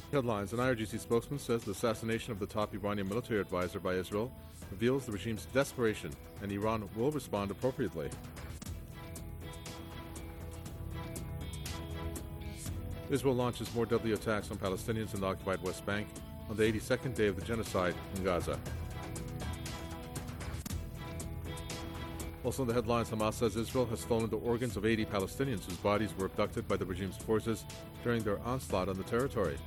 Headlines. An IRGC spokesman says the assassination of the top Iranian military advisor by Israel reveals the regime's desperation, and Iran will respond appropriately. Israel launches more deadly attacks on Palestinians in the occupied West Bank on the 82nd day of the genocide in Gaza. Also in the headlines, Hamas says Israel has stolen the organs of 80 Palestinians whose bodies were abducted by the regime's forces during their onslaught on the territory.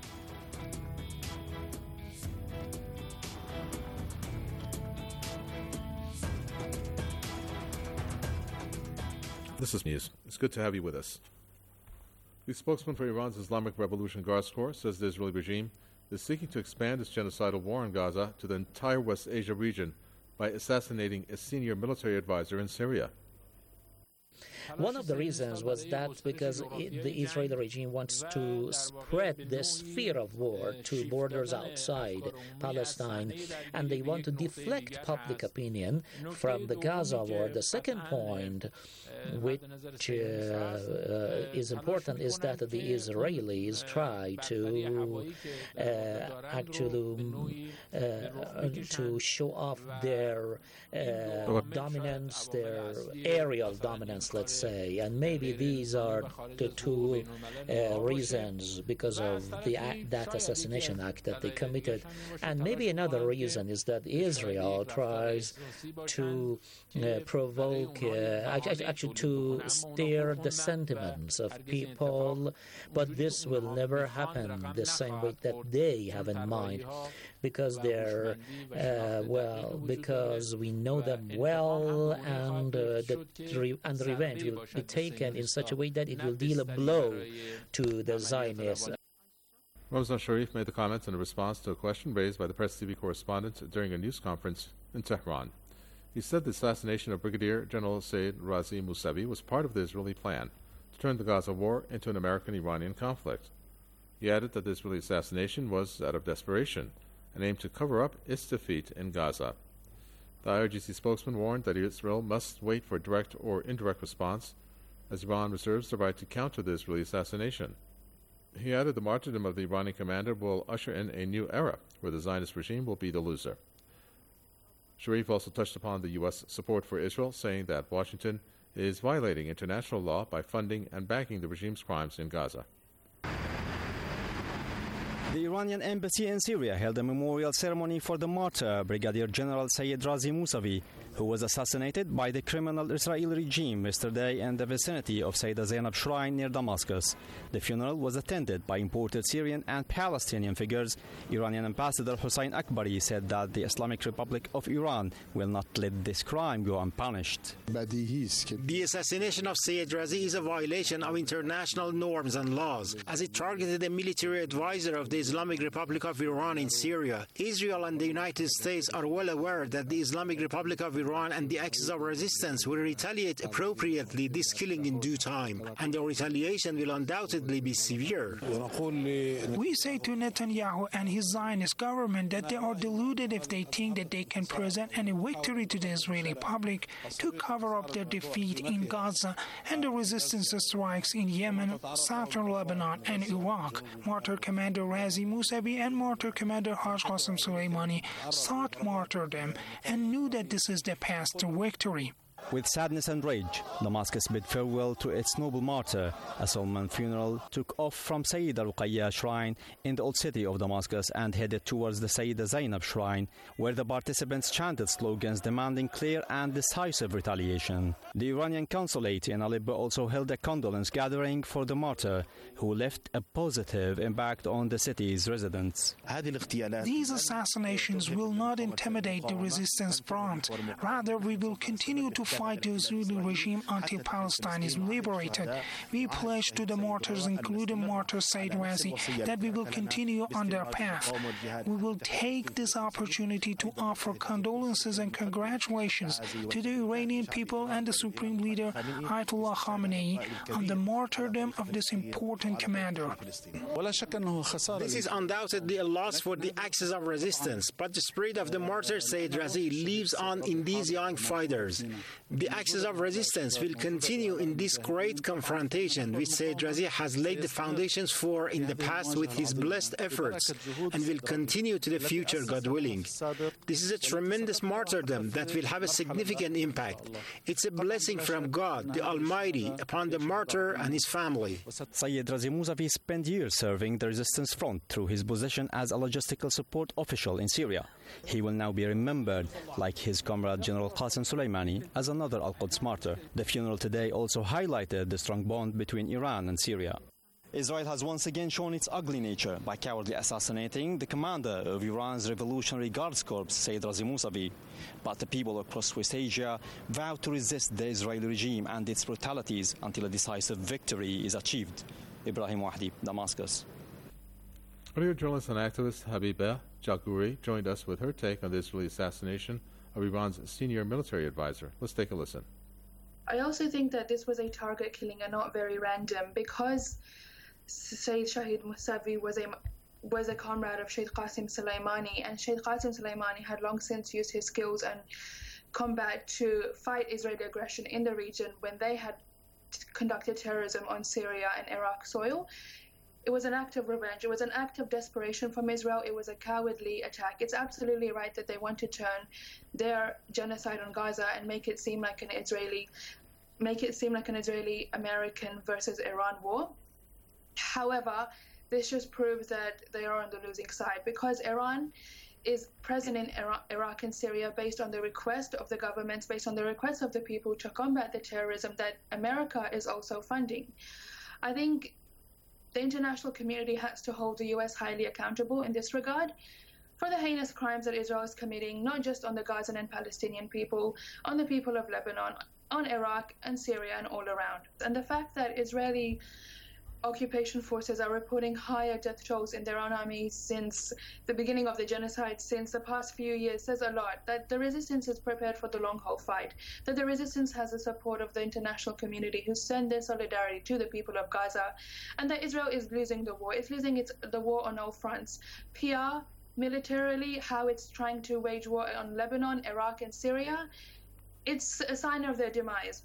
This is news. It's good to have you with us. The spokesman for Iran's Islamic Revolution Guards Corps says the Israeli regime is seeking to expand its genocidal war in Gaza to the entire West Asia region by assassinating a senior military advisor in Syria. One of the reasons was that because the Israeli regime wants to spread this fear of war to borders outside Palestine, and they want to deflect public opinion from the Gaza war. The second point, which is important, is that the Israelis try to actually to show off their dominance, their aerial dominance, let's say, and maybe these are the two reasons because of that assassination act that they committed. And maybe another reason is that Israel tries to provoke, actually to stir the sentiments of people, but this will never happen the same way that they have in mind, because they're, because we know them well, and the revenge will be taken in such a way that it will deal a blow to the Zionists. Ramzan Sharif made the comments in response to a question raised by the Press TV correspondent during a news conference in Tehran. He said the assassination of Brigadier General Saeed Razi Mousavi was part of the Israeli plan to turn the Gaza war into an American-Iranian conflict. He added that the Israeli assassination was out of desperation and aimed to cover up its defeat in Gaza. The IRGC spokesman warned that Israel must wait for direct or indirect response, as Iran reserves the right to counter the Israeli assassination. He added the martyrdom of the Iranian commander will usher in a new era where the Zionist regime will be the loser. Sharif also touched upon the U.S. support for Israel, saying that Washington is violating international law by funding and backing the regime's crimes in Gaza. The Iranian embassy in Syria held a memorial ceremony for the martyr, Brigadier General Saeed Razi Mousavi, who was assassinated by the criminal Israeli regime yesterday in the vicinity of Sayyida Zainab Shrine near Damascus. The funeral was attended by imported Syrian and Palestinian figures. Iranian Ambassador Hossein Akbari said that the Islamic Republic of Iran will not let this crime go unpunished. The assassination of Sayyid Razi is a violation of international norms and laws, as it targeted a military advisor of the Islamic Republic of Iran in Syria. Israel and the United States are well aware that the Islamic Republic of Iran and the Axis of Resistance will retaliate appropriately this killing in due time, and the retaliation will undoubtedly be severe. We say to Netanyahu and his Zionist government that they are deluded if they think that they can present any victory to the Israeli public to cover up their defeat in Gaza and the resistance strikes in Yemen, southern Lebanon, and Iraq. Martyr Commander Razi Mousavi and Martyr Commander Haj Qasem Soleimani sought martyrdom and knew that this is the path to victory. With sadness and rage, Damascus bid farewell to its noble martyr. A solemn funeral took off from Sayyida Ruqayya Shrine in the old city of Damascus and headed towards the Sayyida Zainab Shrine, where the participants chanted slogans demanding clear and decisive retaliation. The Iranian consulate in Aleppo also held a condolence gathering for the martyr, who left a positive impact on the city's residents. These assassinations will not intimidate the resistance front. Rather, we will continue to fight the Israeli regime until Palestine is liberated. We pledge to the martyrs, including martyr Said Razi, that we will continue on their path. We will take this opportunity to offer condolences and congratulations to the Iranian people and the Supreme Leader Ayatollah Khamenei on the martyrdom of this important commander. This is undoubtedly a loss for the Axis of Resistance, but the spirit of the martyr Said Razi lives on in these young fighters. The axis of resistance will continue in this great confrontation, which Sayyid Razi has laid the foundations for in the past with his blessed efforts, and will continue to the future, God willing. This is a tremendous martyrdom that will have a significant impact. It's a blessing from God, the Almighty, upon the martyr and his family. Sayyid Razi Mousavi spent years serving the resistance front through his position as a logistical support official in Syria. He will now be remembered, like his comrade General Qasem Soleimani, as another Al-Quds martyr. The funeral today also highlighted the strong bond between Iran and Syria. Israel has once again shown its ugly nature by cowardly assassinating the commander of Iran's Revolutionary Guards Corps, Sayyid Razi Mousavi. But the people across West Asia vow to resist the Israeli regime and its brutalities until a decisive victory is achieved. Ibrahim Wahdi, Damascus. Radio journalist and activist Habibeh Jalgouri joined us with her take on the Israeli assassination of Iran's senior military advisor. Let's take a listen. I also think that this was a target killing and not very random, because Sayyid Shahid Mousavi was a comrade of Sheikh Qasem Soleimani, and Sheikh Qasem Soleimani had long since used his skills and combat to fight Israeli aggression in the region when they had conducted terrorism on Syria and Iraq soil. It was an act of revenge. It was an act of desperation from Israel. It was a cowardly attack. It's absolutely right that they want to turn their genocide on Gaza and make it seem like an Israeli-American versus Iran war. However, this just proves that they are on the losing side, because Iran is present in Iraq and Syria based on the request of the governments, based on the request of the people to combat the terrorism that America is also funding. I think the international community has to hold the U.S. highly accountable in this regard for the heinous crimes that Israel is committing, not just on the Gazan and Palestinian people, on the people of Lebanon, on Iraq and Syria and all around. And the fact that Israeli occupation forces are reporting higher death tolls in their own armies since the beginning of the genocide, since the past few years, says a lot. That the resistance is prepared for the long-haul fight, that the resistance has the support of the international community who send their solidarity to the people of Gaza, and that Israel is losing the war. It's losing the war on all fronts. PR, militarily, how it's trying to wage war on Lebanon, Iraq and Syria, it's a sign of their demise.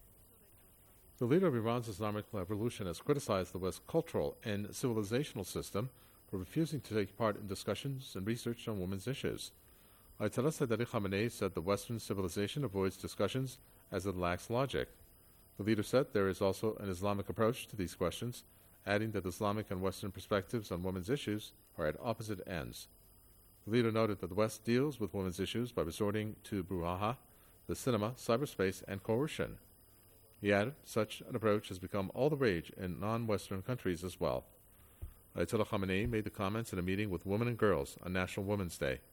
The leader of Iran's Islamic Revolution has criticized the West's cultural and civilizational system for refusing to take part in discussions and research on women's issues. Ayatollah Sayyid Ali Khamenei said the Western civilization avoids discussions as it lacks logic. The leader said there is also an Islamic approach to these questions, adding that Islamic and Western perspectives on women's issues are at opposite ends. The leader noted that the West deals with women's issues by resorting to brouhaha, the cinema, cyberspace, and coercion. He added, such an approach has become all the rage in non-Western countries as well. Ayatollah Khamenei made the comments in a meeting with women and girls on National Women's Day.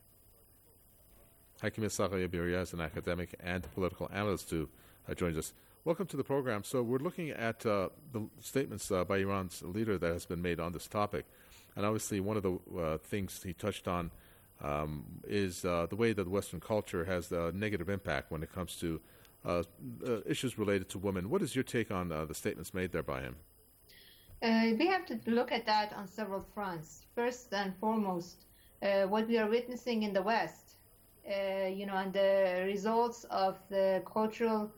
Hakimeh Saghaya-Biria is an academic and political analyst who joins us. Welcome to the program. So we're looking at the statements by Iran's leader that has been made on this topic. And obviously one of the things he touched on is the way that Western culture has a negative impact when it comes to issues related to women. What is your take on the statements made there by him? We have to look at that on several fronts. First and foremost, what we are witnessing in the West, and the results of the cultural,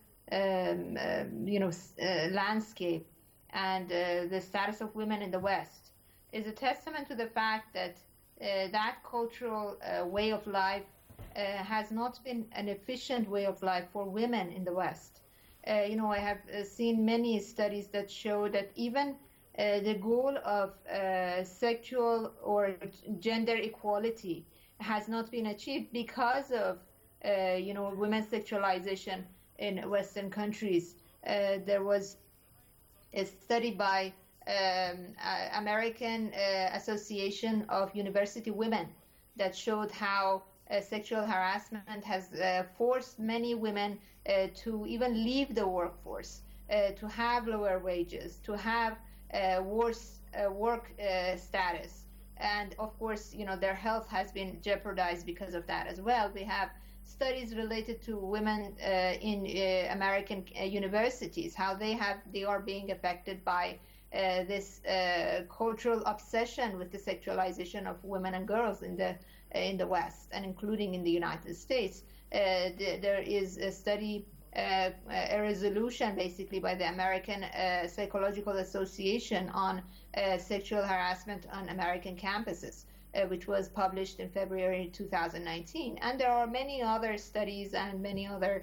landscape and the status of women in the West is a testament to the fact that that cultural way of life has not been an efficient way of life for women in the West. I have seen many studies that show that even the goal of sexual or gender equality has not been achieved because of, women's sexualization in Western countries. There was a study by American Association of University Women that showed how sexual harassment has forced many women to even leave the workforce, to have lower wages, to have worse work status. And of course, their health has been jeopardized because of that as well. We have studies related to women in American universities, how they are being affected by this cultural obsession with the sexualization of women and girls in the West, and including in the United States. There is a study a resolution basically by the American Psychological Association on sexual harassment on American campuses, which was published in February 2019. And there are many other studies and many other,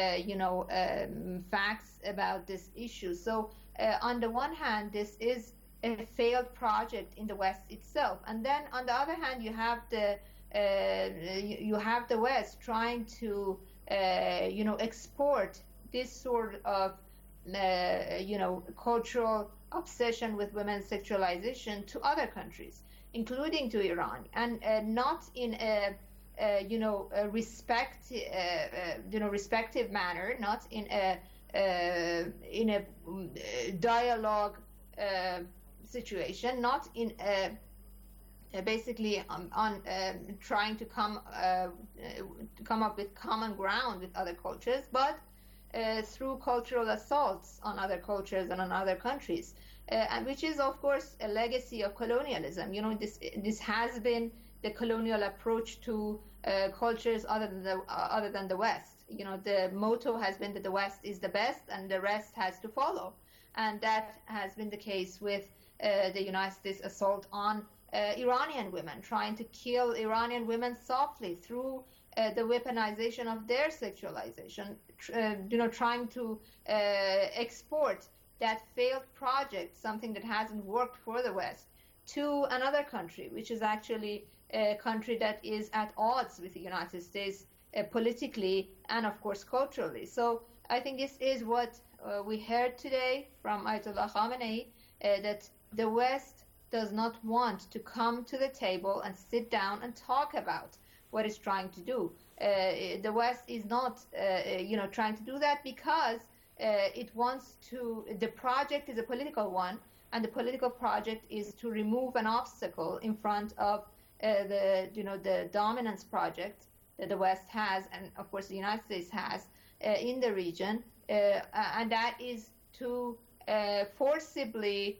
facts about this issue. So on the one hand, this is a failed project in the West itself. And then on the other hand, you have the West trying to export this sort of, cultural obsession with women's sexualization to other countries, including to Iran, and not in a respective manner, not in a dialogue situation, not in a basically on trying to come up with common ground with other cultures, but through cultural assaults on other cultures and on other countries, and which is of course a legacy of colonialism. This has been the colonial approach to cultures other than the West. The motto has been that the West is the best and the rest has to follow, and that has been the case with the United States assault on Iranian women, trying to kill Iranian women softly through the weaponization of their sexualization, trying to export that failed project, something that hasn't worked for the West, to another country, which is actually a country that is at odds with the United States politically and, of course, culturally. So I think this is what we heard today from Ayatollah Khamenei, that the West does not want to come to the table and sit down and talk about what it's trying to do. The West is not, trying to do that because it wants to. The project is a political one, and the political project is to remove an obstacle in front of the dominance project that the West has, and of course the United States has in the region, and that is to forcibly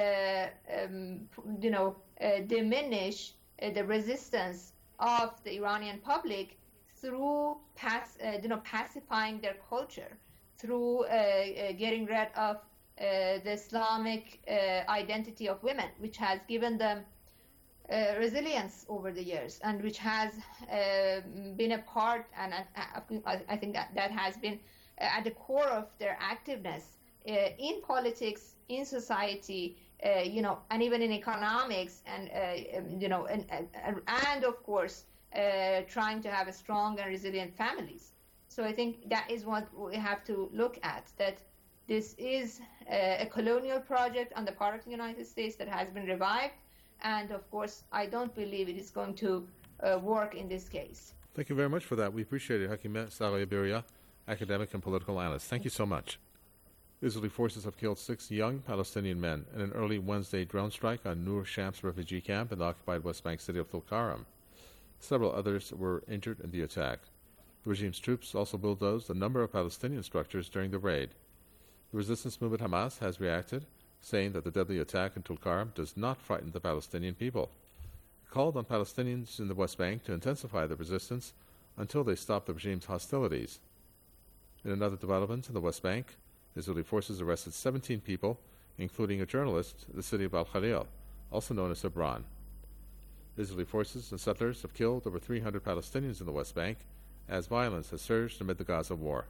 diminish the resistance of the Iranian public through pacifying their culture, through getting rid of the Islamic identity of women, which has given them resilience over the years, and which has been a part, and I think that has been at the core of their activeness in politics, in society, and even in economics, and of course, trying to have a strong and resilient families. So I think that is what we have to look at, that this is a colonial project on the part of the United States that has been revived, and of course, I don't believe it is going to work in this case. Thank you very much for that. We appreciate it. Hakimeh Saghaya Biria, academic and political analyst. Thank you so much. Israeli forces have killed 6 young Palestinian men in an early Wednesday drone strike on Nur Shams refugee camp in the occupied West Bank city of Tulkarem. Several others were injured in the attack. The regime's troops also bulldozed a number of Palestinian structures during the raid. The resistance movement Hamas has reacted, saying that the deadly attack in Tulkarem does not frighten the Palestinian people. It called on Palestinians in the West Bank to intensify their resistance until they stop the regime's hostilities. In another development in the West Bank, Israeli forces arrested 17 people, including a journalist, in the city of Al-Khalil, also known as Hebron. Israeli forces and settlers have killed over 300 Palestinians in the West Bank as violence has surged amid the Gaza war.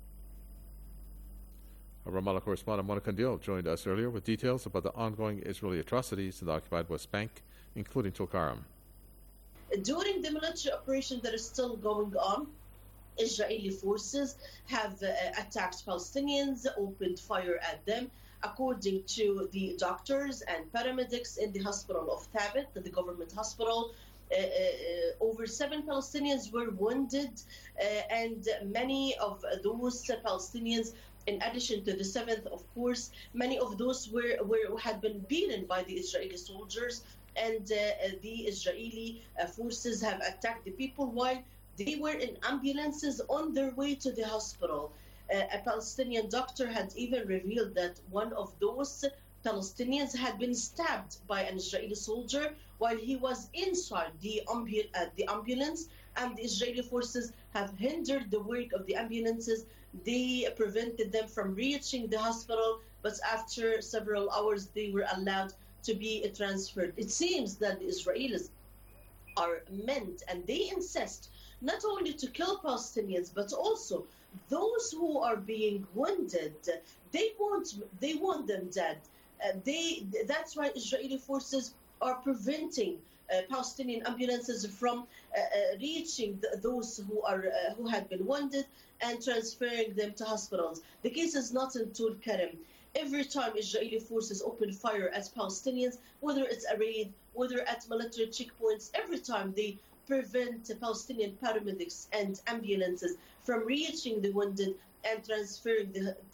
Our Ramallah correspondent Mona Kandil joined us earlier with details about the ongoing Israeli atrocities in the occupied West Bank, including Tulkarem. During the military operation that is still going on, Israeli forces have attacked Palestinians, opened fire at them. According to the doctors and paramedics in the hospital of Thabit, the government hospital, over 7 Palestinians were wounded, and many of those Palestinians, in addition to the 7th, of course, many of those had been beaten by the Israeli soldiers, and the Israeli forces have attacked the people while they were in ambulances on their way to the hospital. A Palestinian doctor had even revealed that one of those Palestinians had been stabbed by an Israeli soldier while he was inside the ambulance, and the Israeli forces have hindered the work of the ambulances. They prevented them from reaching the hospital, but after several hours, they were allowed to be transferred. It seems that the Israelis are meant, and they insist, not only to kill Palestinians, but also those who are being wounded. They want them dead. That's why Israeli forces are preventing Palestinian ambulances from reaching those who had been wounded and transferring them to hospitals. The case is not in Tul Karim. Every time Israeli forces open fire at Palestinians, whether it's a raid, whether at military checkpoints, every time they prevent Palestinian paramedics and ambulances from reaching the wounded and transferring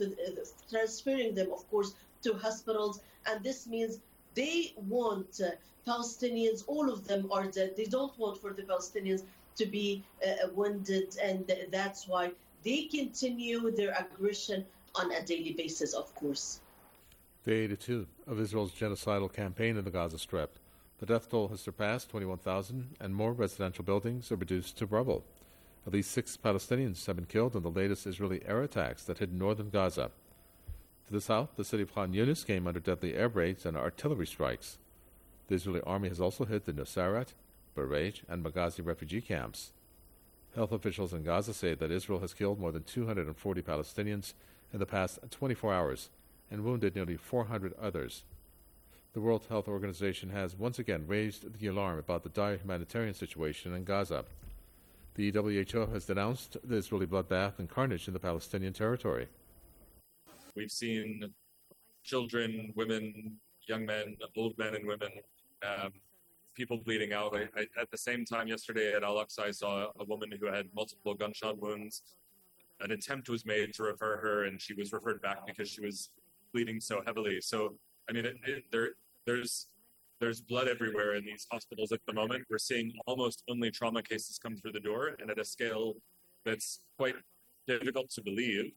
them, of course, to hospitals. And this means they want Palestinians, all of them are dead. They don't want for the Palestinians to be wounded, and that's why they continue their aggression on a daily basis, of course. Day 82 of Israel's genocidal campaign in the Gaza Strip. The death toll has surpassed 21,000, and more residential buildings are reduced to rubble. At least 6 Palestinians have been killed in the latest Israeli air attacks that hit northern Gaza. To the south, the city of Khan Yunis came under deadly air raids and artillery strikes. The Israeli army has also hit the Nusayrat, Barej, and Maghazi refugee camps. Health officials in Gaza say that Israel has killed more than 240 Palestinians in the past 24 hours and wounded nearly 400 others. The World Health Organization has once again raised the alarm about the dire humanitarian situation in Gaza. The WHO has denounced the Israeli bloodbath and carnage in the Palestinian territory. We've seen children, women, young men, old men and women, people bleeding out. At the same time yesterday at Al-Aqsa, I saw a woman who had multiple gunshot wounds. An attempt was made to refer her, and she was referred back because she was bleeding so heavily. So, I mean, there's blood everywhere in these hospitals at the moment. We're seeing almost only trauma cases come through the door, and at a scale that's quite difficult to believe.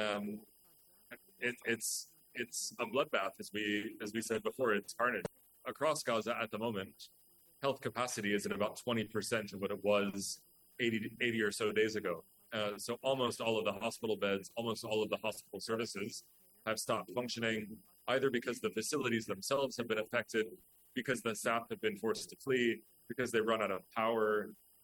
It's a bloodbath, as we said before. It's carnage across Gaza at the moment. Health capacity is at about 20% of what it was 80 or so days ago. So almost all of the hospital beds, almost all of the hospital services have stopped functioning, either because the facilities themselves have been affected, because the staff have been forced to flee, because they run out of power,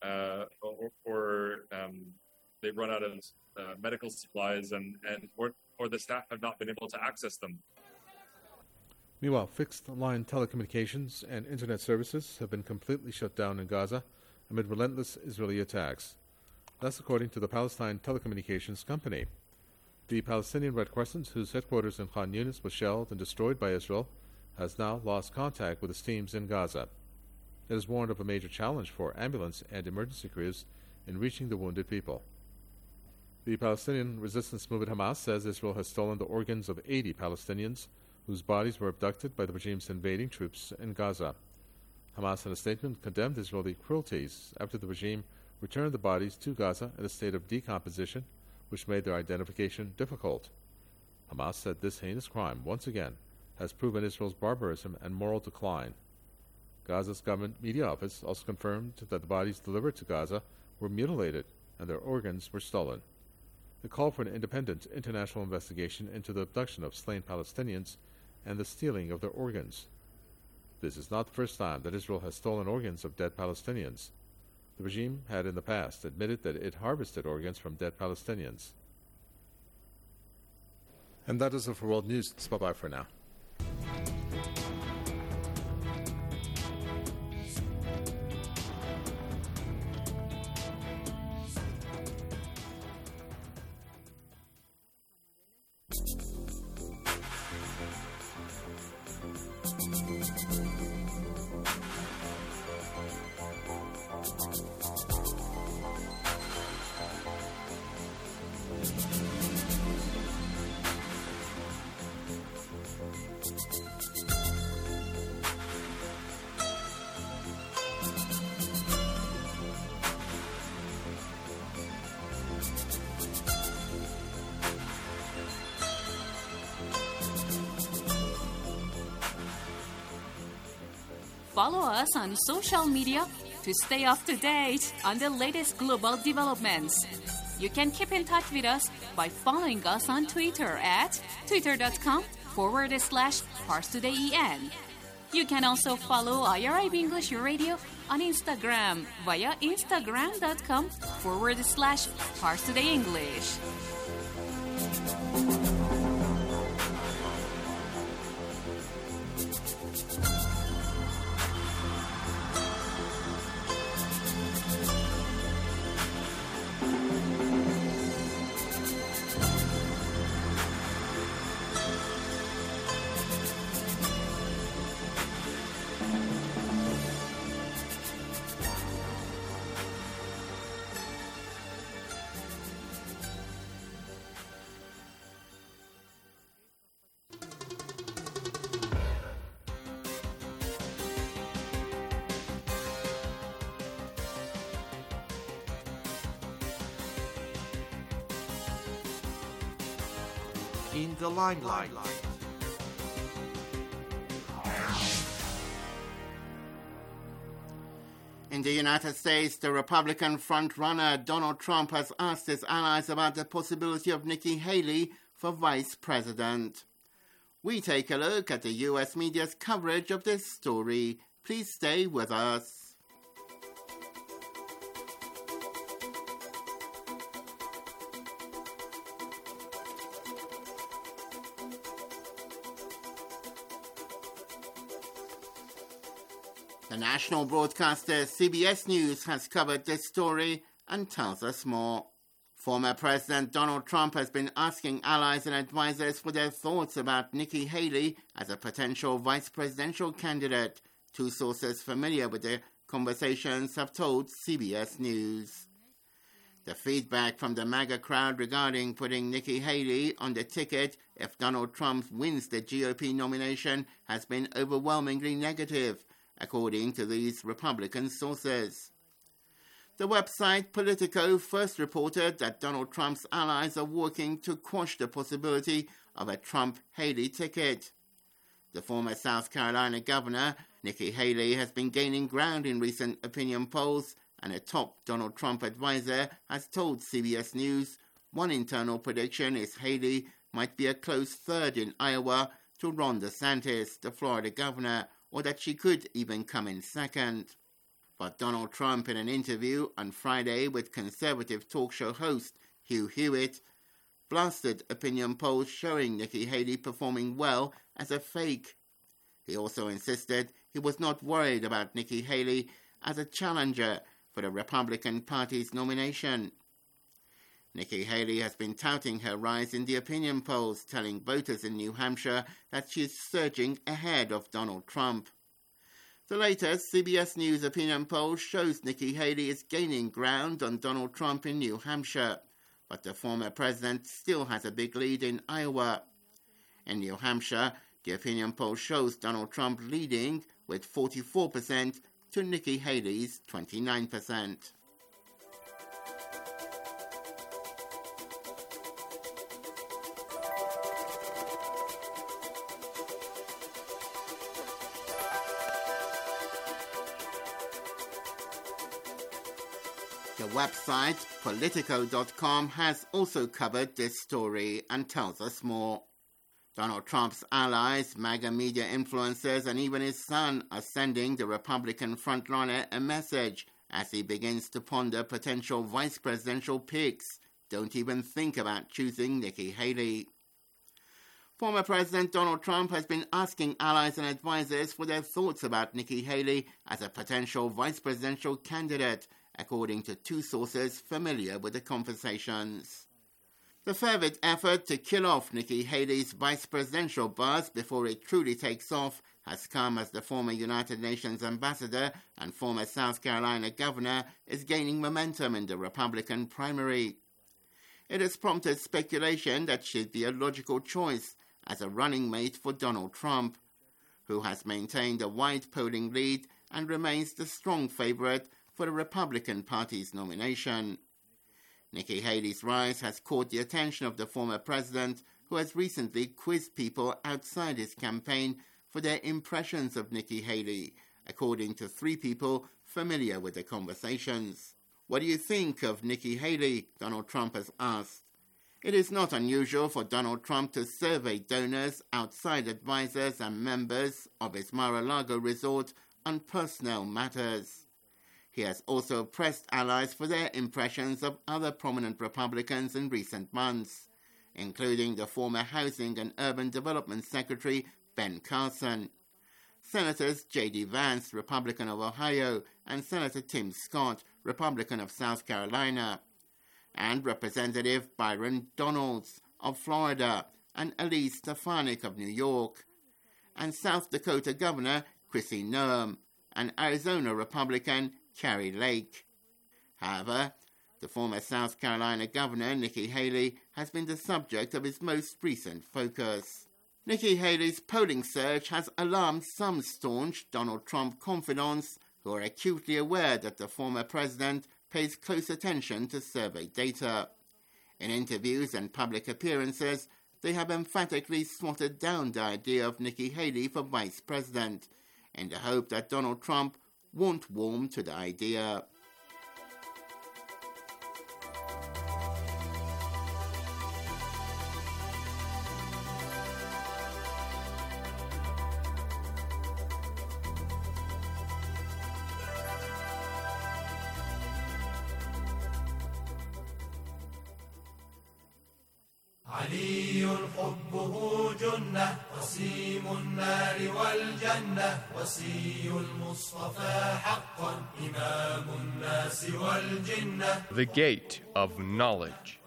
or they run out of medical supplies, or the staff have not been able to access them. Meanwhile, fixed-line telecommunications and internet services have been completely shut down in Gaza amid relentless Israeli attacks. That's according to the Palestine Telecommunications Company. The Palestinian Red Crescent, whose headquarters in Khan Yunis was shelled and destroyed by Israel, has now lost contact with its teams in Gaza. It has warned of a major challenge for ambulance and emergency crews in reaching the wounded people. The Palestinian resistance movement Hamas says Israel has stolen the organs of 80 Palestinians whose bodies were abducted by the regime's invading troops in Gaza. Hamas, in a statement, condemned Israeli cruelties after the regime returned the bodies to Gaza in a state of decomposition, which made their identification difficult. Hamas said this heinous crime, once again, has proven Israel's barbarism and moral decline. Gaza's government media office also confirmed that the bodies delivered to Gaza were mutilated and their organs were stolen. It called for an independent international investigation into the abduction of slain Palestinians and the stealing of their organs. This is not the first time that Israel has stolen organs of dead Palestinians. The regime had in the past admitted that it harvested organs from dead Palestinians. And that is it for World News. Bye-bye for now. Follow us on social media, to stay up to date on the latest global developments. You can keep in touch with us by following us on Twitter at twitter.com/ParsTodayEN. You can also follow IRIB English Radio on Instagram via instagram.com/ParsTodayEnglish. In the limelight. In the United States, the Republican frontrunner Donald Trump has asked his allies about the possibility of Nikki Haley for vice president. We take a look at the U.S. media's coverage of this story. Please stay with us. The national broadcaster CBS News has covered this story and tells us more. Former President Donald Trump has been asking allies and advisors for their thoughts about Nikki Haley as a potential vice presidential candidate. Two sources familiar with the conversations have told CBS News. The feedback from the MAGA crowd regarding putting Nikki Haley on the ticket if Donald Trump wins the GOP nomination has been overwhelmingly negative, according to these Republican sources. The website Politico first reported that Donald Trump's allies are working to quash the possibility of a Trump-Haley ticket. The former South Carolina governor, Nikki Haley, has been gaining ground in recent opinion polls, and a top Donald Trump advisor has told CBS News one internal prediction is Haley might be a close third in Iowa to Ron DeSantis, the Florida governor, or that she could even come in second. But Donald Trump, in an interview on Friday with conservative talk show host Hugh Hewitt, blasted opinion polls showing Nikki Haley performing well as a fake. He also insisted he was not worried about Nikki Haley as a challenger for the Republican Party's nomination. Nikki Haley has been touting her rise in the opinion polls, telling voters in New Hampshire that she is surging ahead of Donald Trump. The latest CBS News opinion poll shows Nikki Haley is gaining ground on Donald Trump in New Hampshire, but the former president still has a big lead in Iowa. In New Hampshire, the opinion poll shows Donald Trump leading with 44% to Nikki Haley's 29%. The website Politico.com has also covered this story and tells us more. Donald Trump's allies, MAGA media influencers, and even his son are sending the Republican frontrunner a message as he begins to ponder potential vice presidential picks. Don't even think about choosing Nikki Haley. Former President Donald Trump has been asking allies and advisors for their thoughts about Nikki Haley as a potential vice presidential candidate, according to two sources familiar with the conversations. The fervid effort to kill off Nikki Haley's vice presidential buzz before it truly takes off has come as the former United Nations ambassador and former South Carolina governor is gaining momentum in the Republican primary. It has prompted speculation that she'd be a logical choice as a running mate for Donald Trump, who has maintained a wide polling lead and remains the strong favorite for the Republican Party's nomination. Nikki Haley's rise has caught the attention of the former president, who has recently quizzed people outside his campaign for their impressions of Nikki Haley, according to three people familiar with the conversations. What do you think of Nikki Haley? Donald Trump has asked. It is not unusual for Donald Trump to survey donors, outside advisors and members of his Mar-a-Lago resort on personnel matters. He has also pressed allies for their impressions of other prominent Republicans in recent months, including the former Housing and Urban Development Secretary Ben Carson, Senators J.D. Vance, Republican of Ohio, and Senator Tim Scott, Republican of South Carolina, and Representative Byron Donalds of Florida and Elise Stefanik of New York, and South Dakota Governor Kristi Noem and Arizona Republican Kari Lake. However, the former South Carolina Governor Nikki Haley has been the subject of his most recent focus. Nikki Haley's polling surge has alarmed some staunch Donald Trump confidants who are acutely aware that the former president pays close attention to survey data. In interviews and public appearances, they have emphatically swatted down the idea of Nikki Haley for vice president, in the hope that Donald Trump won't warm to the idea. علي حبه جنة وسيم النار والجنة وسي المصطفى حقا إمام الناس والجنة. The Gate of Knowledge.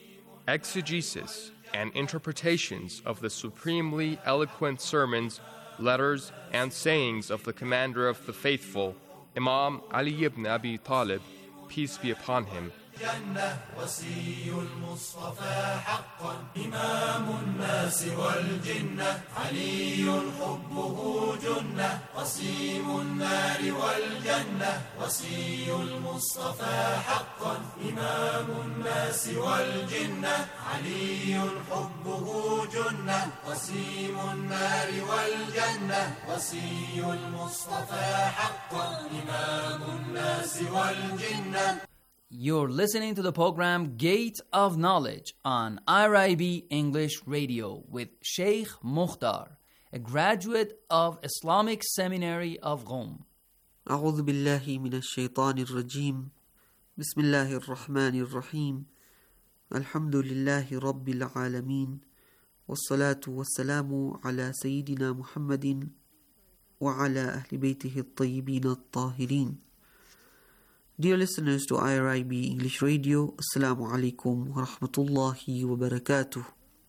Exegesis and interpretations of the supremely eloquent sermons, letters, and sayings of the Commander of the Faithful, Imam Ali ibn Abi Talib, peace be upon him. جنة وسي المصطفى حقا إمام الناس والجنة علي حبه جنة وسيم النار والجنة وسي المصطفى حقا إمام الناس والجنة علي حبه جنة وسيم النار والجنة وسي المصطفى حقا إمام الناس والجنة. You're listening to the program Gate of Knowledge on IRIB English Radio with Sheikh Mukhtar, a graduate of Islamic Seminary of Qom. أعوذ بالله من الشيطان الرجيم بسم الله الرحمن الرحيم الحمد لله رب العالمين والصلاة والسلام على سيدنا محمد وعلى أهل بيته الطيبين الطاهرين. Dear listeners to IRIB English Radio, Assalamu alaikum wa rahmatullahi wa barakatuh.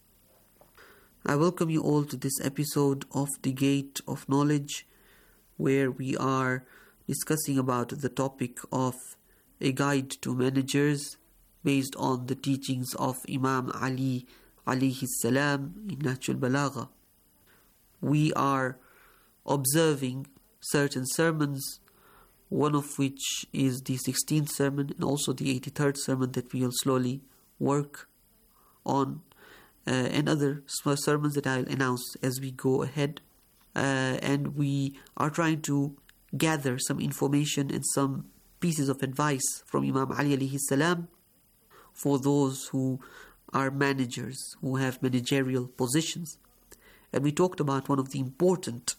I welcome you all to this episode of The Gate of Knowledge, where we are discussing about the topic of a guide to managers based on the teachings of Imam Ali alayhi salam in Nahj al-Balagha. We are observing certain sermons, one of which is the 16th sermon and also the 83rd sermon that we will slowly work on, and other sermons that I'll announce as we go ahead. And we are trying to gather some information and some pieces of advice from Imam Ali alayhi salam for those who are managers, who have managerial positions. And we talked about one of the important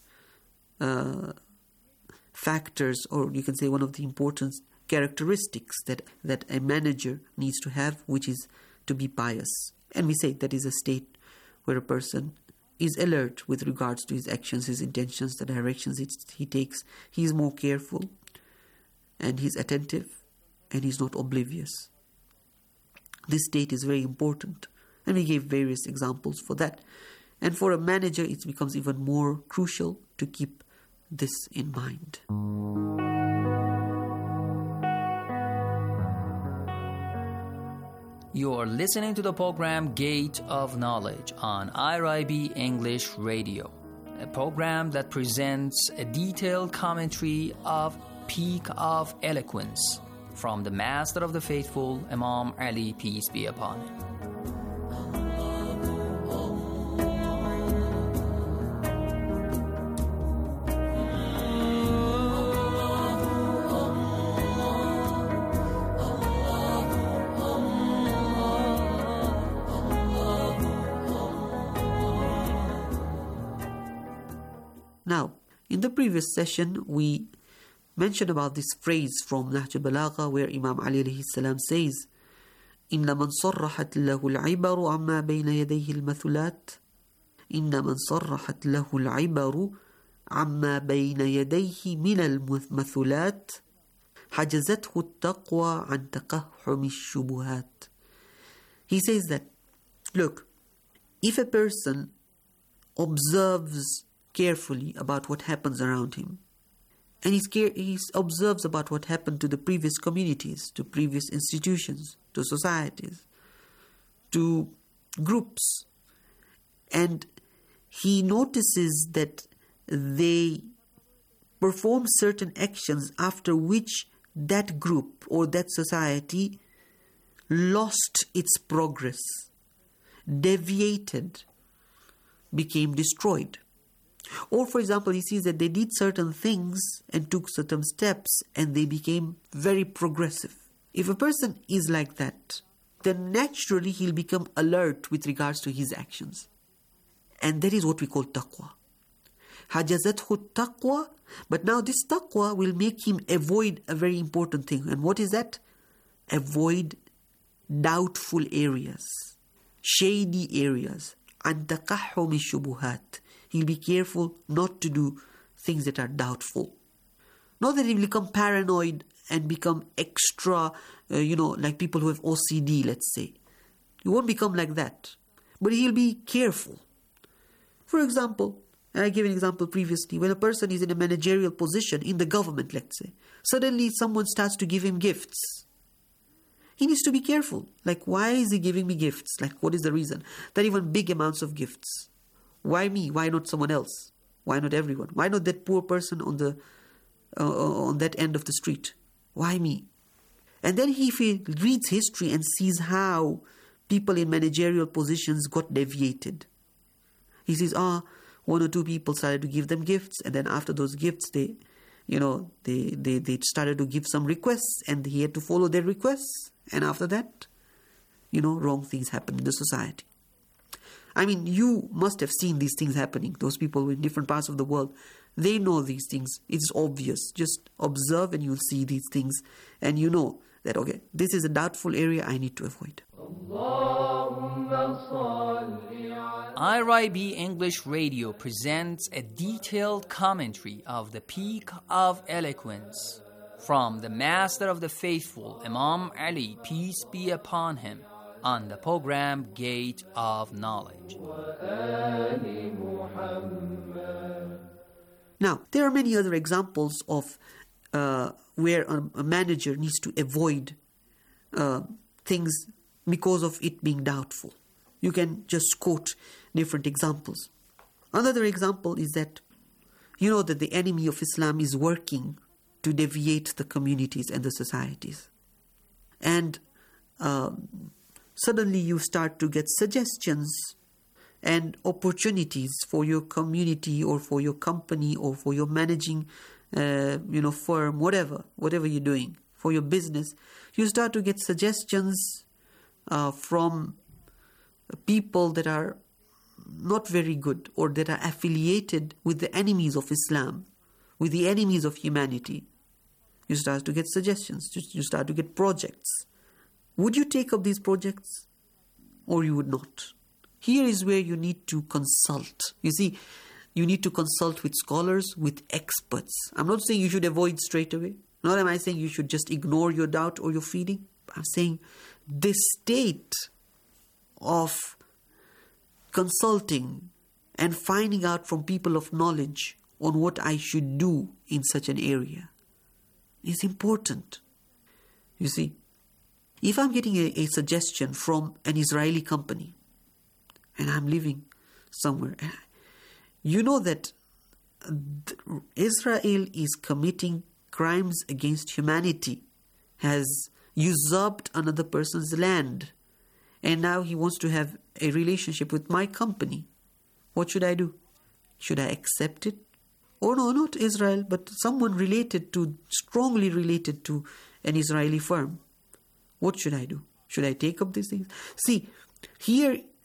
factors, or you can say one of the important characteristics that a manager needs to have, which is to be pious. And we say that is a state where a person is alert with regards to his actions, his intentions, the directions he takes. He is more careful and he's attentive and he's not oblivious. This state is very important, and we gave various examples for that. And for a manager, it becomes even more crucial to keep this in mind. You are listening to the program Gate of Knowledge on IRIB English Radio, a program that presents a detailed commentary of Peak of Eloquence from the Master of the Faithful, Imam Ali, peace be upon him. Now, in the previous session, we mentioned about this phrase from Nahj al-Balagha where Imam Ali alayhi salam says, إِنَّ مَنْ صَرَّحَتْ لَهُ الْعِبَرُ عَمَّا بَيْنَ يَدَيْهِ الْمَثُلَاتِ إِنَّ مَنْ صَرَّحَتْ لَهُ الْعِبَرُ عَمَّا بَيْنَ يَدَيْهِ مِنَ الْمَثُلَاتِ حَجَزَتْهُ التَّقْوَى عَنْ تَقَحُّمِ الشُّبُهَاتِ. He says that, look, if a person observes carefully about what happens around him, and he observes about what happened to the previous communities, to previous institutions, to societies, to groups, and he notices that they perform certain actions after which that group or that society lost its progress, deviated, became destroyed. Or, for example, he sees that they did certain things and took certain steps and they became very progressive. If a person is like that, then naturally he'll become alert with regards to his actions. And that is what we call taqwa. Hajazathu taqwa, but now this taqwa will make him avoid a very important thing. And what is that? Avoid doubtful areas, shady areas, and taqahhumi shubuhat. He'll be careful not to do things that are doubtful. Not that he'll become paranoid and become extra, like people who have OCD, let's say. He won't become like that. But he'll be careful. For example, and I gave an example previously, when a person is in a managerial position in the government, let's say, suddenly someone starts to give him gifts. He needs to be careful. Like, why is he giving me gifts? Like, what is the reason? Not even big amounts of gifts. Why me? Why not someone else? Why not everyone? Why not that poor person on that end of the street? Why me? And then if he reads history and sees how people in managerial positions got deviated. He sees, one or two people started to give them gifts, and then after those gifts, they started to give some requests, and he had to follow their requests. And after that, wrong things happened in the society. I mean, you must have seen these things happening. Those people in different parts of the world, they know these things. It's obvious. Just observe and you'll see these things. And you know that, okay, this is a doubtful area I need to avoid. IRIB English Radio presents a detailed commentary of the Peak of Eloquence from the Master of the Faithful, Imam Ali, peace be upon him, on the program Gate of Knowledge. Now, there are many other examples of where a manager needs to avoid things because of it being doubtful. You can just quote different examples. Another example is that you know that the enemy of Islam is working to deviate the communities and the societies. And suddenly you start to get suggestions and opportunities for your community or for your company or for your managing firm, whatever you're doing, for your business. You start to get suggestions from people that are not very good or that are affiliated with the enemies of Islam, with the enemies of humanity. You start to get suggestions. You start to get projects. Would you take up these projects or you would not? Here is where you need to consult. You see, you need to consult with scholars, with experts. I'm not saying you should avoid straight away. Nor am I saying you should just ignore your doubt or your feeling. I'm saying this state of consulting and finding out from people of knowledge on what I should do in such an area is important. You see, if I'm getting a suggestion from an Israeli company and I'm living somewhere, you know that Israel is committing crimes against humanity, has usurped another person's land, and now he wants to have a relationship with my company. What should I do? Should I accept it? Oh no, not Israel, but someone strongly related to an Israeli firm. What should I do? Should I take up these things? See, here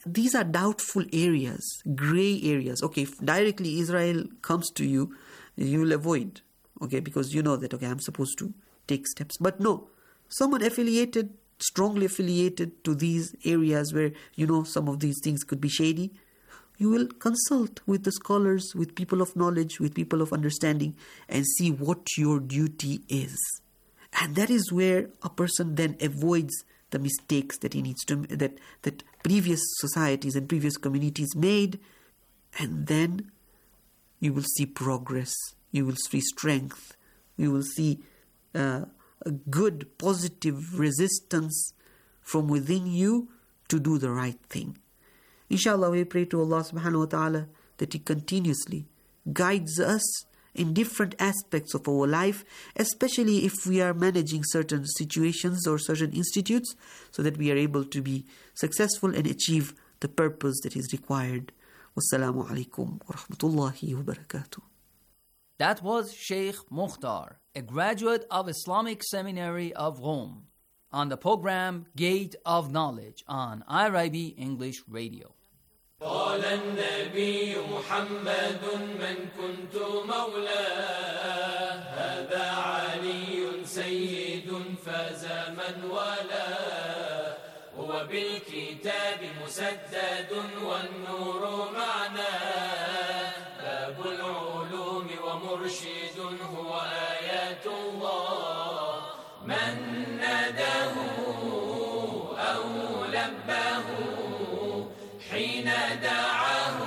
these are doubtful areas, gray areas. Okay, if directly Israel comes to you, you will avoid, okay, because you know that, okay, I'm supposed to take steps. But no, someone affiliated, strongly affiliated to these areas where you know some of these things could be shady, you will consult with the scholars, with people of knowledge, with people of understanding, and see what your duty is. And that is where a person then avoids the mistakes that he needs to, that previous societies and previous communities made, and then you will see progress, you will see strength, you will see a good, positive resistance from within you to do the right thing. Inshallah, we pray to Allah subhanahu wa ta'ala that He continuously guides us in different aspects of our life, especially if we are managing certain situations or certain institutes, so that we are able to be successful and achieve the purpose that is required. Wassalamu alaikum wa rahmatullahi wa barakatuh. That was Sheikh Mukhtar, a graduate of Islamic Seminary of Rome, on the program Gate of Knowledge on IRIB English Radio. قال النبي محمد من كنت مولاه هذا علي سيد فاز من والاه هو بالكتاب مسدد والنور معناه باب العلوم ومرشد هو آيات الله من ناداه أو لباه حين دعاه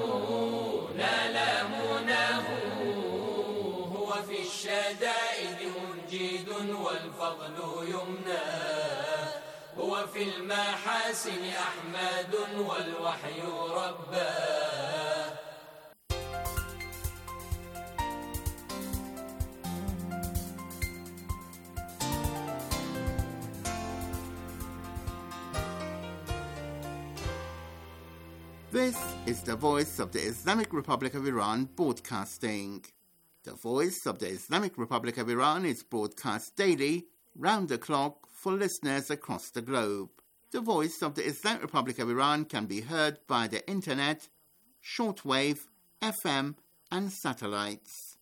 نال مناه هو في الشدائد منجد والفضل يمناه هو في المحاسن أحمد والوحي رباه. This is the Voice of the Islamic Republic of Iran broadcasting. The Voice of the Islamic Republic of Iran is broadcast daily, round the clock, for listeners across the globe. The Voice of the Islamic Republic of Iran can be heard by the internet, shortwave, FM, and satellites.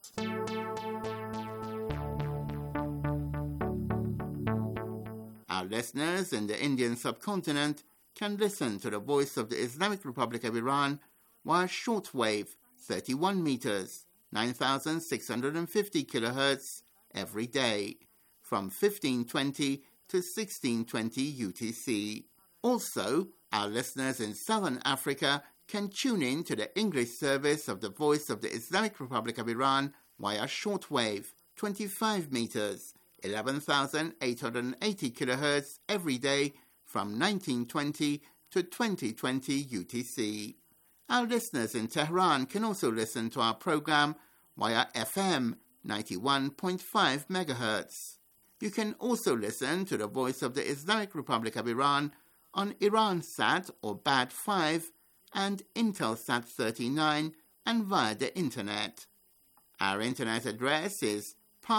Our listeners in the Indian subcontinent can listen to the Voice of the Islamic Republic of Iran via shortwave 31 meters, 9,650 kilohertz every day, from 1520 to 1620 UTC. Also, our listeners in Southern Africa can tune in to the English service of the Voice of the Islamic Republic of Iran via shortwave 25 meters, 11,880 kilohertz every day, from 1920 to 2020 UTC. Our listeners in Tehran can also listen to our program via FM 91.5 MHz. You can also listen to the Voice of the Islamic Republic of Iran on Iransat or BAD 5 and Intelsat 39 and via the Internet. Our Internet address is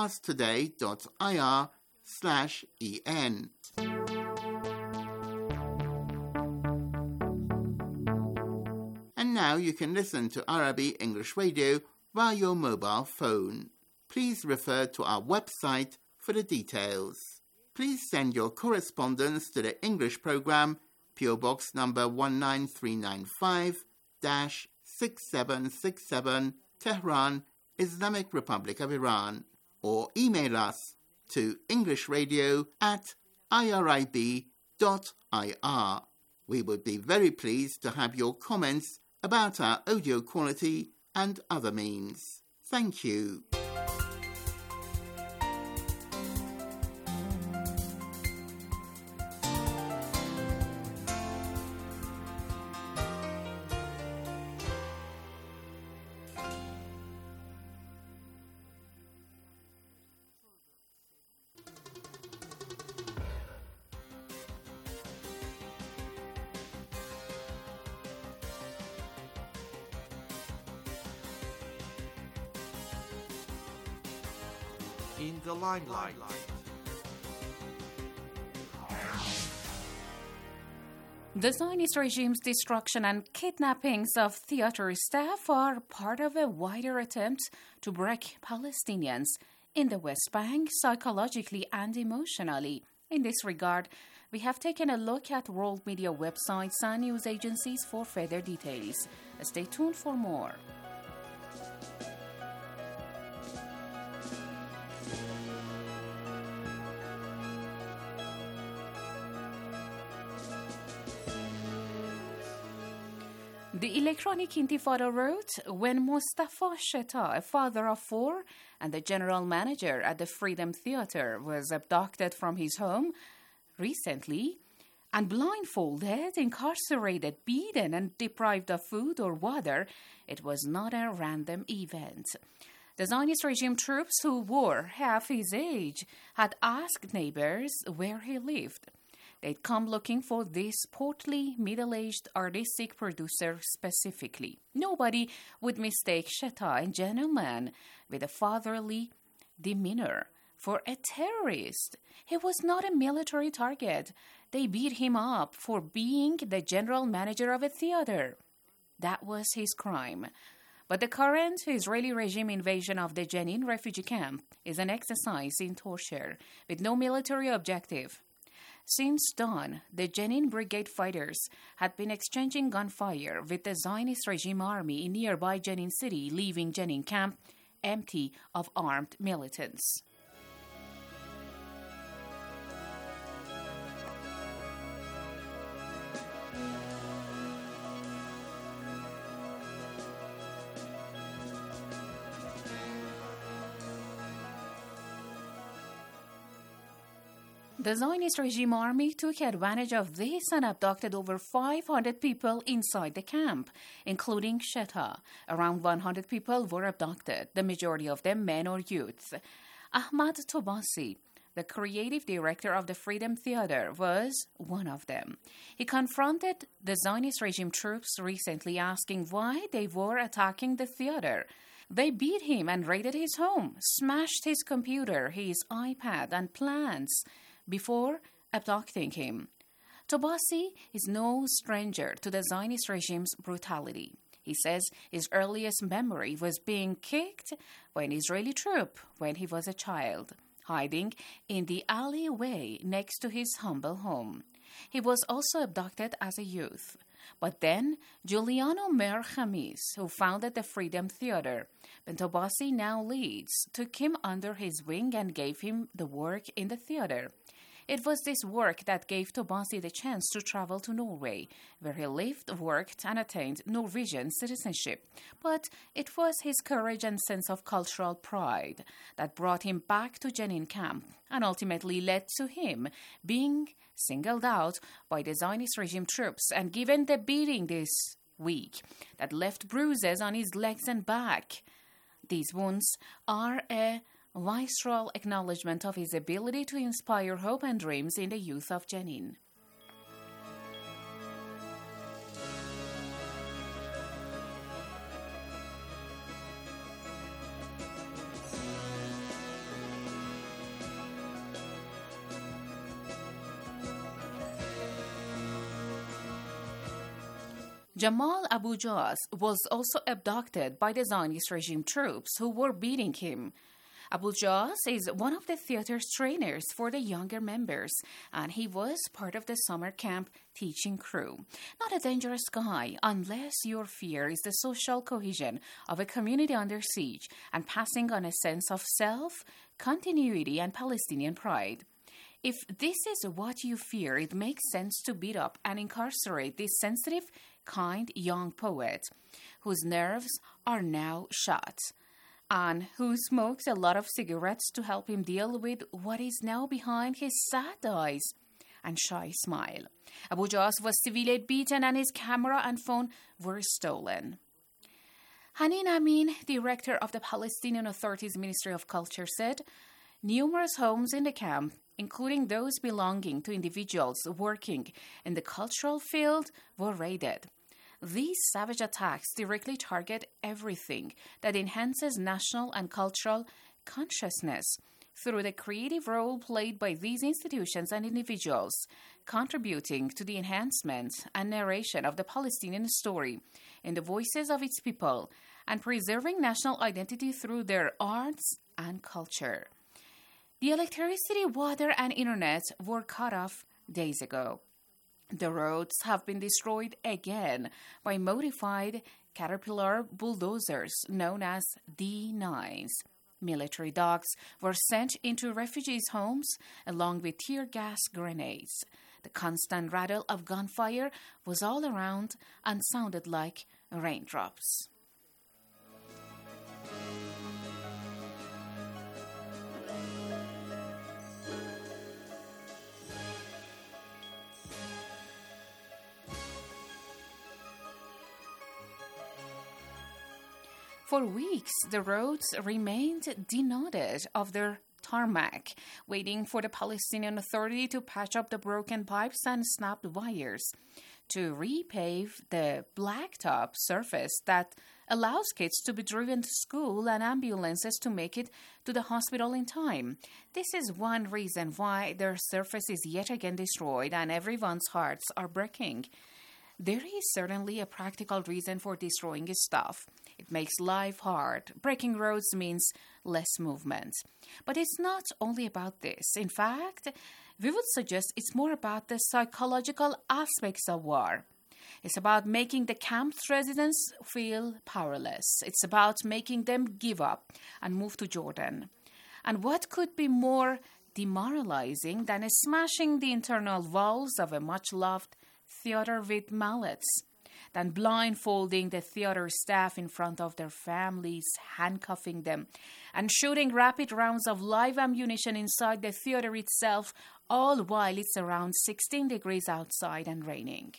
parstoday.ir/en. And now you can listen to IRIB English Radio via your mobile phone. Please refer to our website for the details. Please send your correspondence to the English program, PO Box number 19395-6767, Tehran, Islamic Republic of Iran, or email us to englishradio@irib.ir. We would be very pleased to have your comments about our audio quality and other means. Thank you. In the limelight. The Zionist regime's destruction and kidnappings of theater staff are part of a wider attempt to break Palestinians in the West Bank psychologically and emotionally. In this regard, we have taken a look at world media websites and news agencies for further details. Stay tuned for more. The Electronic Intifada wrote, when Mustafa Sheta, a father of four and the general manager at the Freedom Theater, was abducted from his home recently and blindfolded, incarcerated, beaten, and deprived of food or water, it was not a random event. The Zionist regime troops, who were half his age, had asked neighbors where he lived. They'd come looking for this portly, middle-aged artistic producer specifically. Nobody would mistake Sheta, a gentleman with a fatherly demeanor, for a terrorist. He was not a military target. They beat him up for being the general manager of a theater. That was his crime. But the current Israeli regime invasion of the Jenin refugee camp is an exercise in torture with no military objective. Since dawn, the Jenin Brigade fighters had been exchanging gunfire with the Zionist regime army in nearby Jenin city, leaving Jenin camp empty of armed militants. The Zionist regime army took advantage of this and abducted over 500 people inside the camp, including Sheta. Around 100 people were abducted, the majority of them men or youths. Ahmad Tobasi, the creative director of the Freedom Theater, was one of them. He confronted the Zionist regime troops recently, asking why they were attacking the theater. They beat him and raided his home, smashed his computer, his iPad, and plants before abducting him. Tobasi is no stranger to the Zionist regime's brutality. He says his earliest memory was being kicked by an Israeli troop when he was a child, hiding in the alleyway next to his humble home. He was also abducted as a youth. But then, Giuliano Mer Khamis, who founded the Freedom Theater, and Tobasi now leads, took him under his wing and gave him the work in the theater. It was this work that gave Tobasi the chance to travel to Norway, where he lived, worked, and attained Norwegian citizenship. But it was his courage and sense of cultural pride that brought him back to Jenin camp and ultimately led to him being singled out by the Zionist regime troops and given the beating this week that left bruises on his legs and back. These wounds are a visceral acknowledgement of his ability to inspire hope and dreams in the youth of Jenin. Jamal Abu Jas was also abducted by the Zionist regime troops who were beating him. Abu Jas is one of the theater's trainers for the younger members, and he was part of the summer camp teaching crew. Not a dangerous guy unless your fear is the social cohesion of a community under siege and passing on a sense of self, continuity, and Palestinian pride. If this is what you fear, it makes sense to beat up and incarcerate this sensitive, kind young poet whose nerves are now shot, and who smokes a lot of cigarettes to help him deal with what is now behind his sad eyes and shy smile. Abu Jas was severely beaten and his camera and phone were stolen. Hanin Amin, director of the Palestinian Authority's Ministry of Culture, said numerous homes in the camp, including those belonging to individuals working in the cultural field, were raided. These savage attacks directly target everything that enhances national and cultural consciousness through the creative role played by these institutions and individuals. contributing to the enhancement and narration of the Palestinian story in the voices of its people and preserving national identity through their arts and culture. The electricity, water, and internet were cut off days ago. The roads have been destroyed again by modified Caterpillar bulldozers known as D9s. Military dogs were sent into refugees' homes along with tear gas grenades. The constant rattle of gunfire was all around and sounded like raindrops. For weeks, the roads remained denuded of their tarmac, waiting for the Palestinian Authority to patch up the broken pipes and snapped wires, to repave the blacktop surface that allows kids to be driven to school and ambulances to make it to the hospital in time. This is one reason why their surface is yet again destroyed and everyone's hearts are breaking. There is certainly a practical reason for destroying his stuff. It makes life hard. Breaking roads means less movement. But it's not only about this. In fact, we would suggest it's more about the psychological aspects of war. It's about making the camp's residents feel powerless. It's about making them give up and move to Jordan. And what could be more demoralizing than smashing the internal walls of a much-loved theater with mallets, than blindfolding the theater staff in front of their families, handcuffing them, and shooting rapid rounds of live ammunition inside the theater itself, all while it's around 16 degrees outside and raining.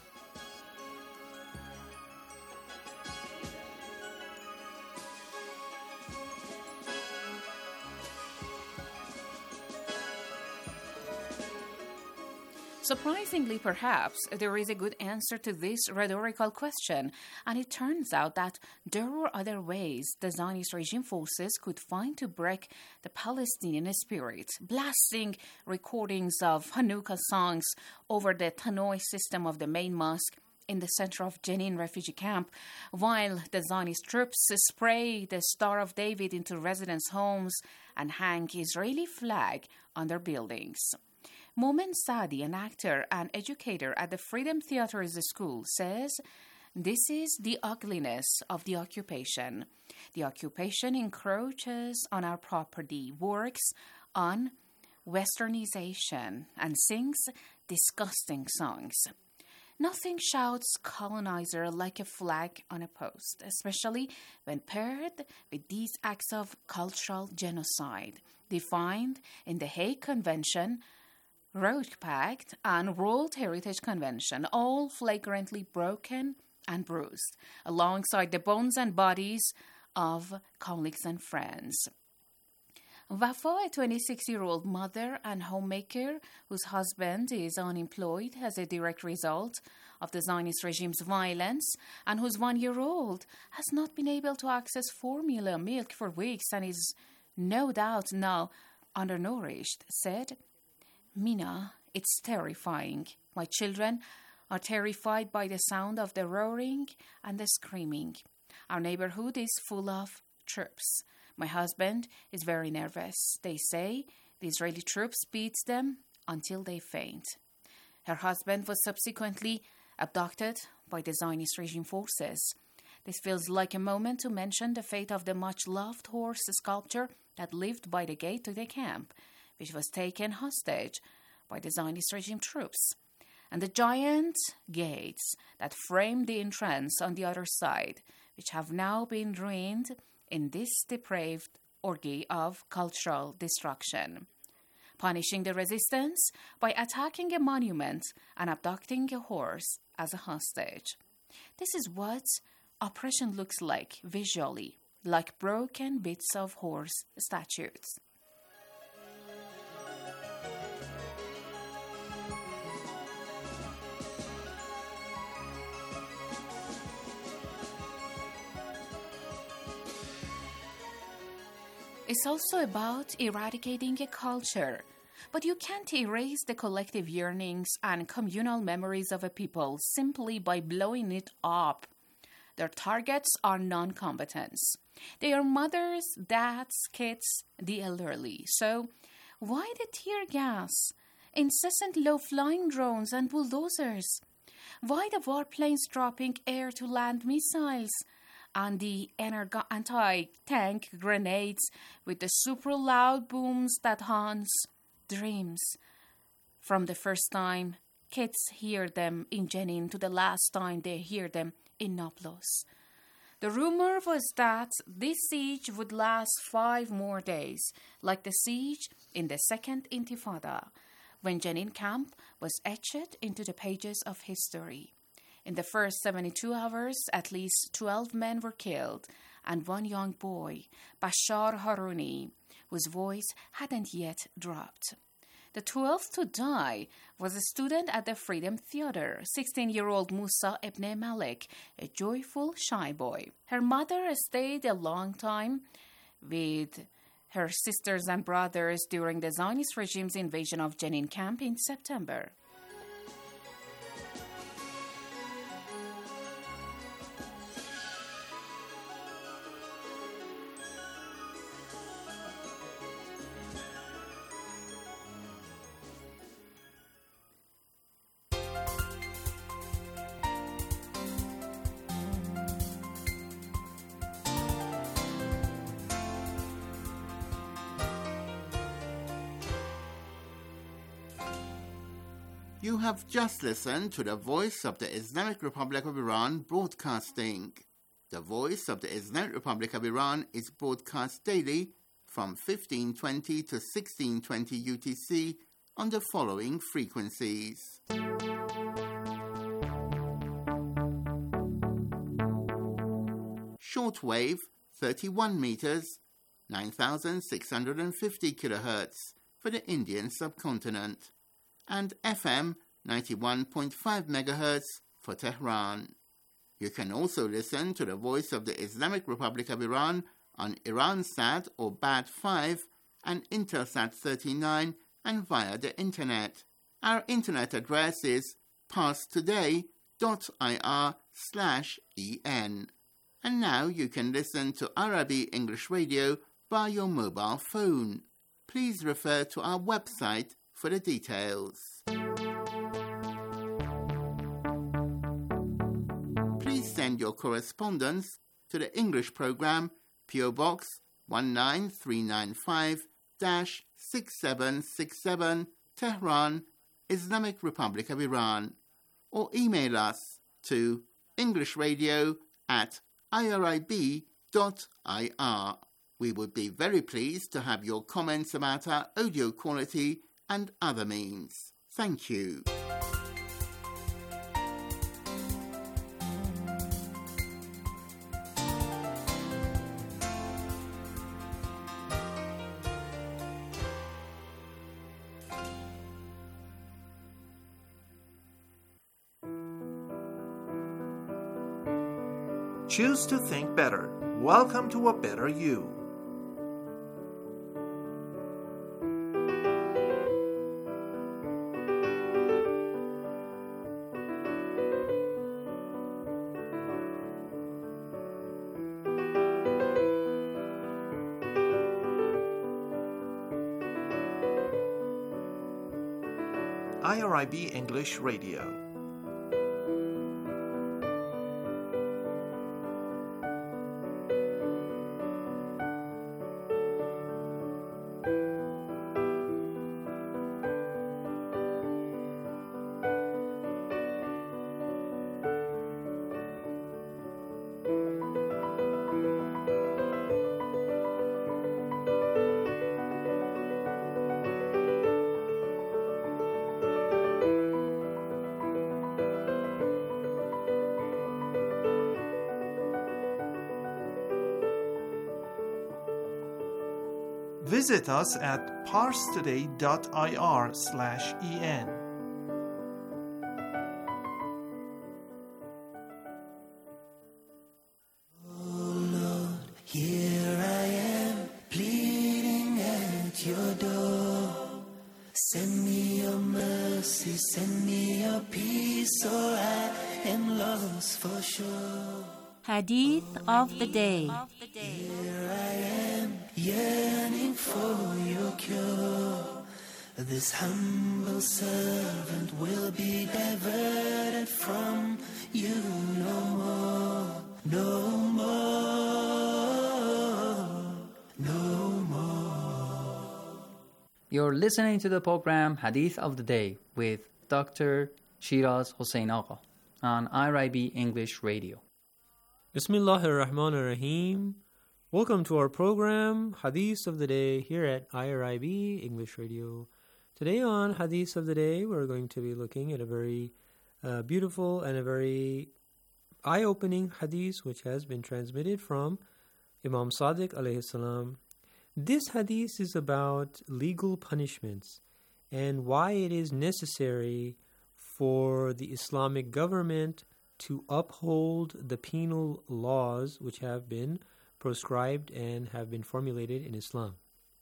Surprisingly, perhaps, there is a good answer to this rhetorical question, and it turns out that there were other ways the Zionist regime forces could find to break the Palestinian spirit, blasting recordings of Hanukkah songs over the tannoy system of the main mosque in the center of Jenin refugee camp, while the Zionist troops spray the Star of David into residents' homes and hang Israeli flag on their buildings. Momen Sadi, an actor and educator at the Freedom Theater's school, says, "This is the ugliness of the occupation. The occupation encroaches on our property, works on westernization, and sings disgusting songs. Nothing shouts colonizer like a flag on a post, especially when paired with these acts of cultural genocide, defined in the Hague Convention, Rome Pact, and World Heritage Convention, all flagrantly broken and bruised, alongside the bones and bodies of colleagues and friends." Wafa, a 26-year-old mother and homemaker whose husband is unemployed as a direct result of the Zionist regime's violence, and whose 1-year-old has not been able to access formula milk for weeks and is no doubt now undernourished, said, "Mina, it's terrifying. My children are terrified by the sound of the roaring and the screaming. Our neighborhood is full of troops. My husband is very nervous. They say the Israeli troops beat them until they faint." Her husband was subsequently abducted by the Zionist regime forces. This feels like a moment to mention the fate of the much-loved horse sculpture that lived by the gate to the camp, which was taken hostage by the Zionist regime troops, and the giant gates that framed the entrance on the other side, which have now been ruined in this depraved orgy of cultural destruction. Punishing the resistance by attacking a monument and abducting a horse as a hostage. This is what oppression looks like visually, like broken bits of horse statues. It's also about eradicating a culture, But you can't erase the collective yearnings and communal memories of a people simply by blowing it up. Their targets are non-combatants. They are mothers, dads, kids, the elderly. So why the tear gas, incessant low-flying drones and bulldozers? Why the warplanes dropping air-to-land missiles and the anti-tank grenades with the super loud booms that haunts dreams? From the first time kids hear them in Jenin to the last time they hear them in Nablus. The rumor was that this siege would last 5 more days, like the siege in the Second Intifada, when Jenin camp was etched into the pages of history. In the first 72 hours, at least 12 men were killed, and 1 young boy, Bashar Haruni, whose voice hadn't yet dropped. The 12th to die was a student at the Freedom Theater, 16-year-old Musa Ibn Malik, a joyful, shy boy. Her mother stayed a long time with her sisters and brothers during the Zionist regime's invasion of Jenin camp in September. You have just listened to the Voice of the Islamic Republic of Iran broadcasting. The Voice of the Islamic Republic of Iran is broadcast daily from 1520 to 1620 UTC on the following frequencies. Shortwave 31 meters, 9,650 kilohertz for the Indian subcontinent, and FM 91.5 MHz for Tehran. You can also listen to the Voice of the Islamic Republic of Iran on Iransat or BAT5 and Intelsat 39 and via the Internet. Our Internet address is parstoday.ir/en. And now you can listen to Arabi English Radio by your mobile phone. Please refer to our website for the details. Please send your correspondence to the English program, PO Box 19395-6767, Tehran, Islamic Republic of Iran, or email us to englishradio@irib.ir. We would be very pleased to have your comments about our audio quality and other means. Thank you. Choose to think better. Welcome to a better you. IRIB English Radio. Visit us at parstoday.ir/en. mercy, send me your peace, or I am lost for sure. Hadith of the Day. Here I am, yearning for your cure. This humble servant will be diverted from you no more, no more, no more. You're listening to the program Hadith of the Day with Dr. Shiraz Hossein Agha on IRIB English Radio. Bismillahir Rahmanir Rahim. Welcome to our program Hadith of the Day here at IRIB English Radio. Today on Hadith of the Day, we're going to be looking at a very beautiful and a very eye-opening hadith which has been transmitted from Imam Sadiq alayhi salam. This hadith is about legal punishments and why it is necessary for the Islamic government to uphold the penal laws which have been proscribed and have been formulated in Islam.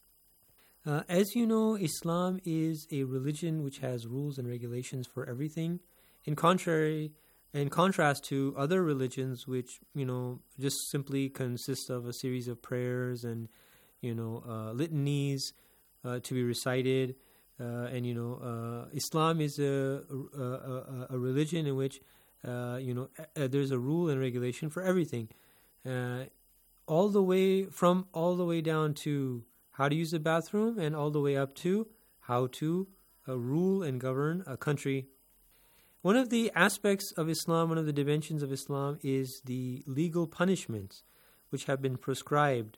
As you know, Islam is a religion which has rules and regulations for everything. In contrast to other religions which, just simply consist of a series of prayers and, litanies to be recited. Islam is a religion in which, there's a rule and regulation for everything. All the way down to how to use the bathroom and all the way up to how to rule and govern a country. One of the aspects of Islam, one of the dimensions of Islam is the legal punishments which have been prescribed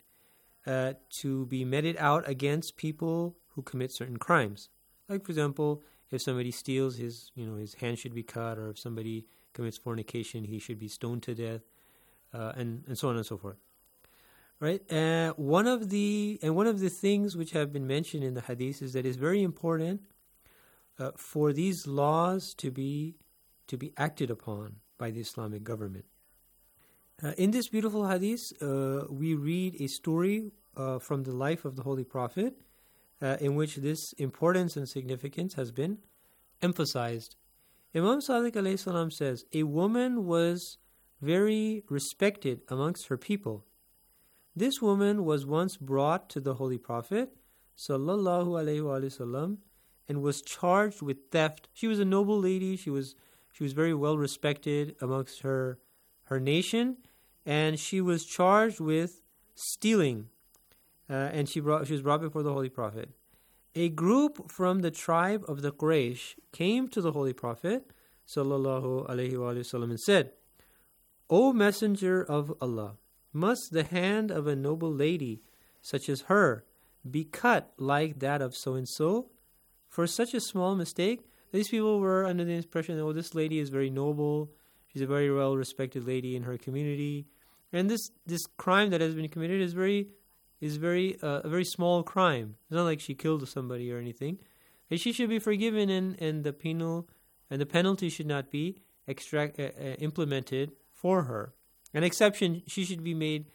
to be meted out against people who commit certain crimes. Like, for example, if somebody steals, his hand should be cut, or if somebody commits fornication, he should be stoned to death, and so on and so forth. Right? One of the things which have been mentioned in the hadith is that it's very important for these laws to be acted upon by the Islamic government. In this beautiful hadith, we read a story from the life of the Holy Prophet in which this importance and significance has been emphasized. Imam Sadiq alayhi salam says, a woman was very respected amongst her people. This woman was once brought to the Holy Prophet sallallahu alaihi wasallam and was charged with theft. She was a noble lady. She was very well respected amongst her nation, and she was charged with stealing. And she was brought before the Holy Prophet. A group from the tribe of the Quraysh came to the Holy Prophet sallallahu alaihi wasallam and said, "O Messenger of Allah, must the hand of a noble lady such as her be cut like that of so-and-so for such a small mistake?" These people were under the impression that, this lady is very noble, she's a very well-respected lady in her community, and this crime that has been committed is a very small crime. It's not like she killed somebody or anything. And she should be forgiven, and the penalty should not be implemented for her. An exception should be made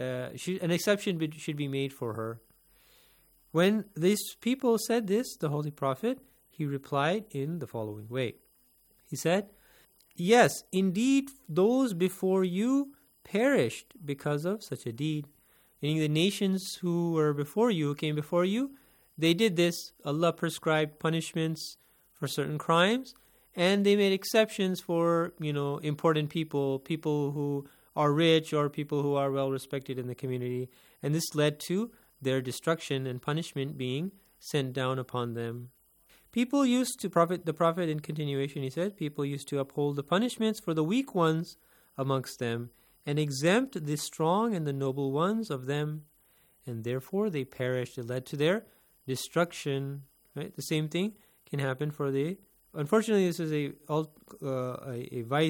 for her. When these people said this, the Holy Prophet, he replied in the following way. He said, "Yes, indeed, those before you perished because of such a deed." Meaning the nations who were before you, who came before you, they did this. Allah prescribed punishments for certain crimes, and they made exceptions for, important people who are rich or people who are well respected in the community, and this led to their destruction and punishment being sent down upon them. People used to the Prophet in continuation, he said, people used to uphold the punishments for the weak ones amongst them and exempt the strong and the noble ones of them, and therefore they perished. It led to their destruction. Right? The same thing can happen for unfortunately, this is a vice